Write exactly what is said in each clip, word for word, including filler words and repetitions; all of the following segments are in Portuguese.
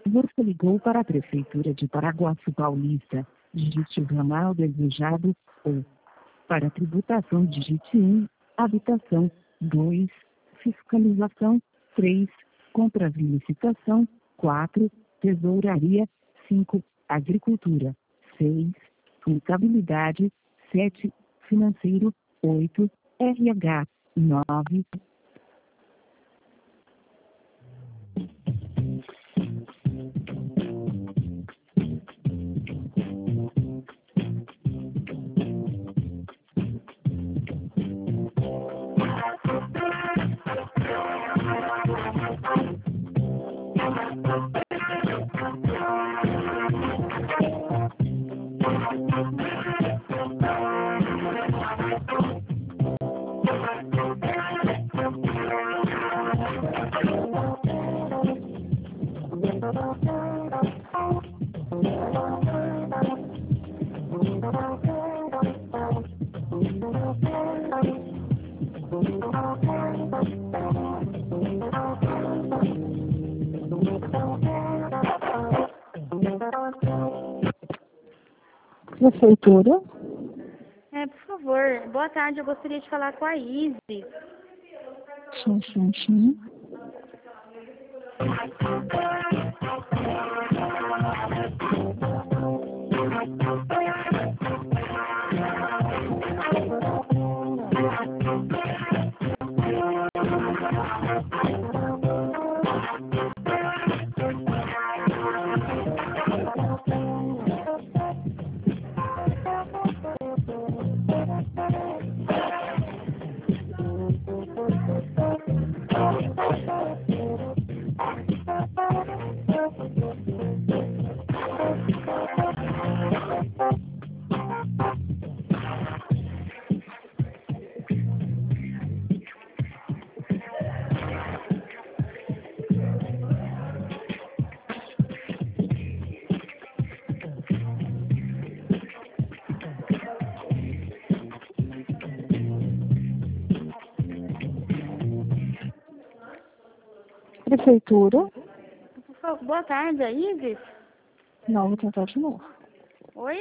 Você ligou para a Prefeitura de Paraguaçu Paulista. Digite o ramal desejado ou, para tributação, digite um, habitação, dois, fiscalização, três, compras e licitação, quatro, tesouraria, cinco, agricultura, seis, contabilidade, sete, financeiro, oito, R H, nove. Prefeitura? É, por favor, boa tarde, eu gostaria de falar com a Isis. Sim, sim, sim. Prefeitura? Por favor, boa tarde, a Isis? Não, vou tentar de novo. Oi?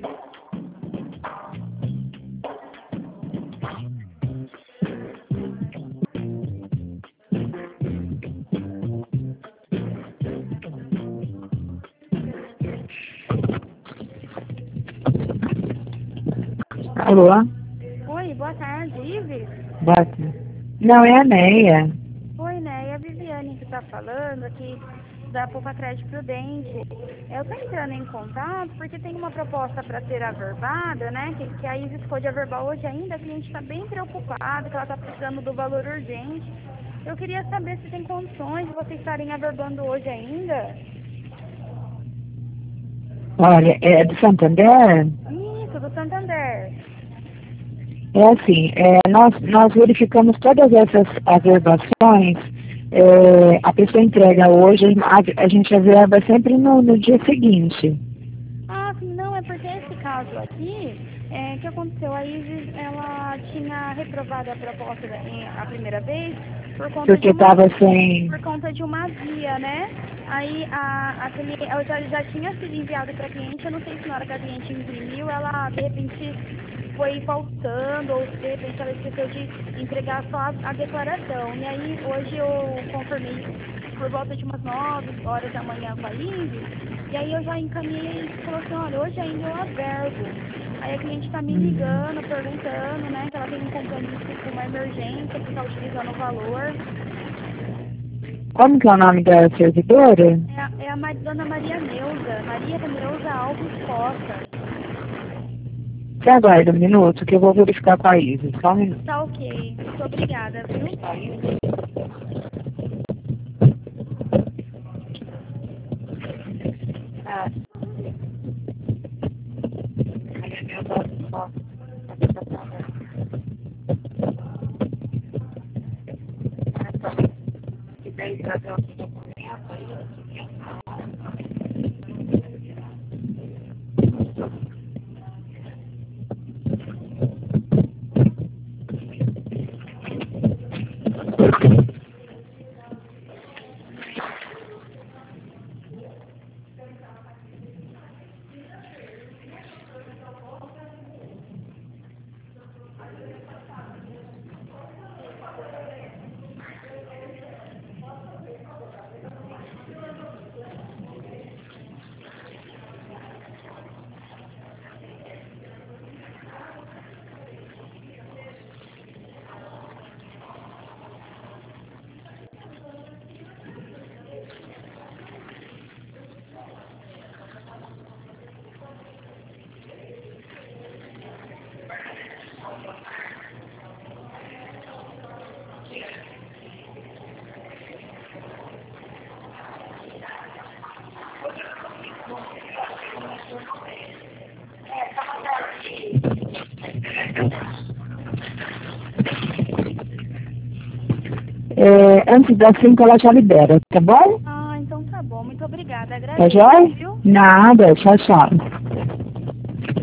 Alô? Oi, boa tarde, Isis? Bate. Não, é a Neia. Oi, né? É a Viviane que tá falando aqui da Poupa Crédito Prudente. Eu tô entrando em contato porque tem uma proposta para ser averbada, né? Que, que a Isis pôde averbar hoje ainda. A cliente está bem preocupada, que ela está precisando do valor urgente. Eu queria saber se tem condições de vocês estarem averbando hoje ainda. Olha, é do Santander? Isso, do Santander. É assim, é, nós, nós verificamos todas essas averbações, é, a pessoa entrega hoje, a, a gente averba sempre no, no dia seguinte. Ah, sim, não, é porque esse caso aqui, é, o que aconteceu? A Isis, ela tinha reprovado a proposta da, em- a primeira vez por conta Porque de uma, estava sem... por conta de uma via, né? Aí a, a cliente, ela já, já tinha sido enviado para a cliente, eu não sei se na hora que a cliente imprimiu, ela de repente foi faltando, ou se de repente ela esqueceu de entregar só a, a declaração. E aí hoje eu confirmei por volta de umas nove horas da manhã com a Isis. E aí eu já encaminhei e falou assim, olha, hoje ainda eu averbo. Aí a cliente tá me ligando, perguntando, né, que ela tem um compromisso com uma emergência, que tá utilizando o valor. Como que é o nome da servidora? É a, é a Ma- dona Maria Neuza, Maria Neuza Alves Costa. Você aguarda um minuto que eu vou verificar com a Isis. Só um minuto. Tá ok, muito obrigada, viu? Ah, antes das cinco ela já libera, tá bom? Ah, então tá bom. Muito obrigada. Tá Agradeço, joia? viu? Nada, tchau, tchau.